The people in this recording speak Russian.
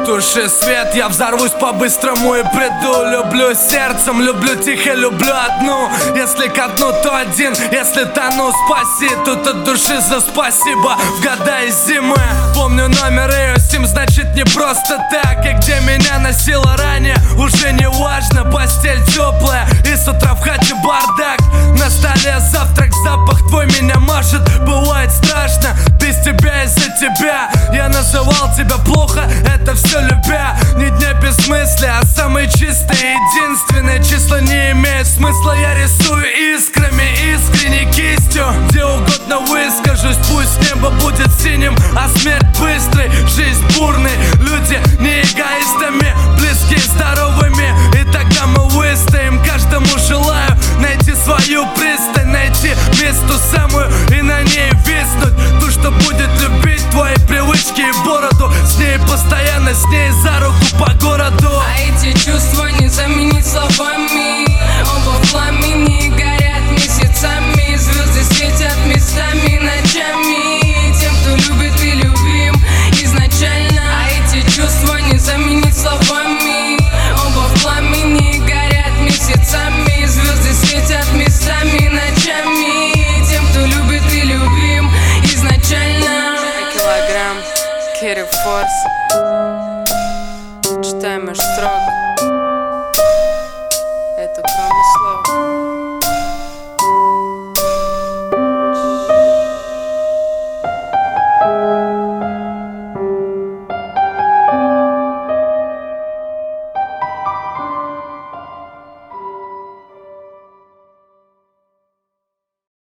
Туши свет, я взорвусь по-быстрому и приду. Люблю сердцем, люблю тихо, люблю одну. Если катну, то один, если тону, спаси. Тут от души за спасибо в года и зимы. Помню номер ее сим, значит не просто так. И где меня носило ранее, уже не важно. Постель теплая и с утра в хате бардак. На столе завтрак, запах твой меня мажет. Бывает страшно, без тебя из-за тебя. Я называл тебя плохо, это все любя. Ни дня без мысли, а самые чистые, единственные числа не имеют смысла. Я рисую искрами, искренней кистью. Где угодно выскажусь, пусть небо будет синим, а смерть быстрой, жизнь бурной. Люди не эгоистами, близкие здоровыми. И тогда мы выстоим. Каждому желаю найти свою пристань, найти место самую и на ней виснуть. Ту, что будет любить твои привычки и бороду. С ней постоянно, с ней за руку по городу. А эти чувства не заменить словами. Оба в пламени горят месяцами. Звезды светят местами, ночами. Тем, кто любит и любим изначально. А эти чувства не заменить словами. Оба в пламени горят месяцами. Звезды светят местами, ночами. Тем, кто любит и любим изначально. Килограмм, Керри Форс. Читай меж строк.